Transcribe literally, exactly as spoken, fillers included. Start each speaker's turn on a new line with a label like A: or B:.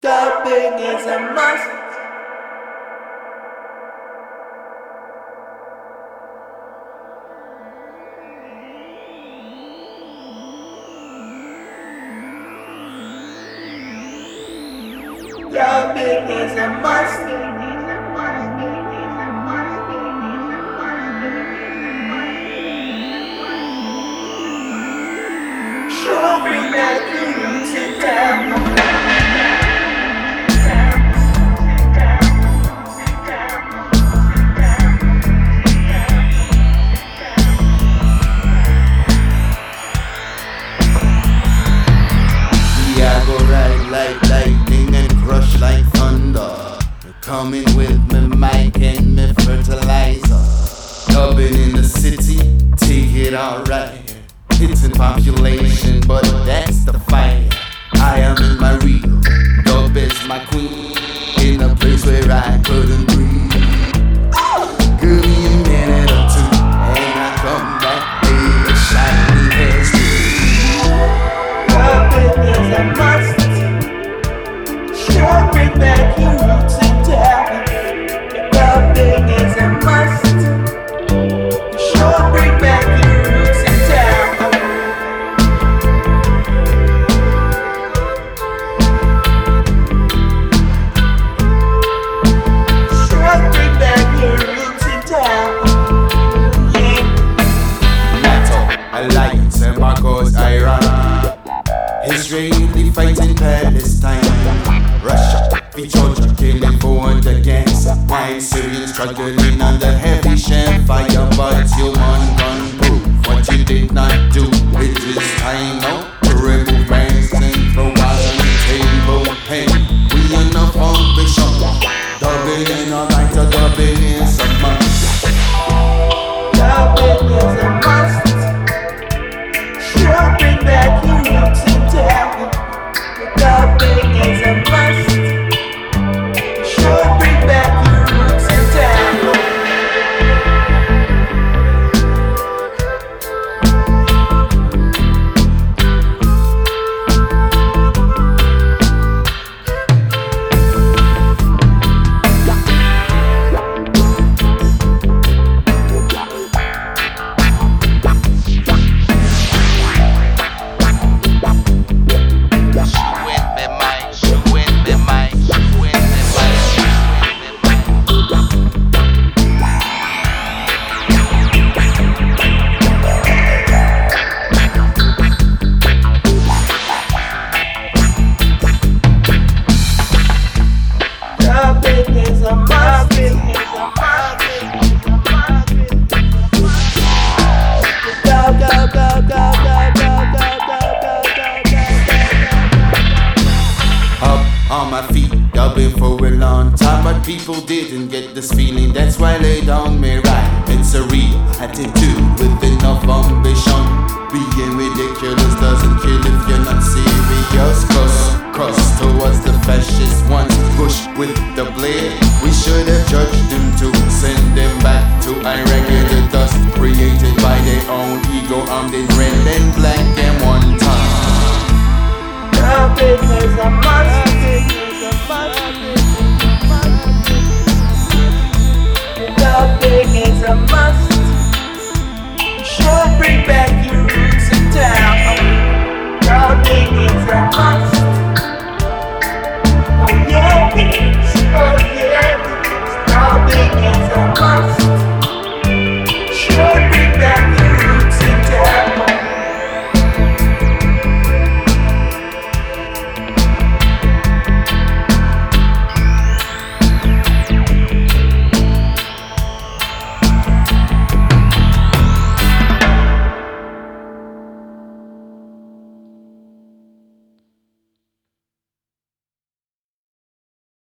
A: Dubbing is a must. Dubbing is a must. Sure, bring back the roots and down.
B: Like lightning and crush like thunder. Coming with me mic and me fertilizer. Dubbing in the city, take it alright. Hitting population, but that's the fight. I am in my real, dub is my queen. In a place where I couldn't breathe. Give me a minute or two, and I come back, baby, shiny hair street.
A: Dubbing is a must. Sure, bring back your roots and down. Dubbing is a must. Sure, bring back your roots and down. Sure, bring back your roots and down. Yeah.
B: NATO, Alliance, and Marcos, Iran. Israeli fighting Palestine. Russia, the Georgia killing forward against why Syrians struggling under heavy shell fire. But you want gun proof what you did not do. It is time now to remove banks and throw out on the table. Hey, we enough ambition. Dubbing in a night, a dubbing is a must.
A: Dubbing is a must. Sure, bring back your roots and down. Dubbing is a must. Sure, bring back your roots and down. Dubbing is a must. Go, go, go, go, go, go, go, go, go, go,
B: Up on my feet, dubbing for a long time, but people didn't get this feeling. That's why they don't me right. It's a real attitude with enough ambition. Being ridiculous doesn't kill if you're not serious. Cause cross towards the fascist ones, push with the blade. We should have judged them to send them back to irregular dust created by their own ego. Armed in red and black and one time.
A: Dubbing is a must.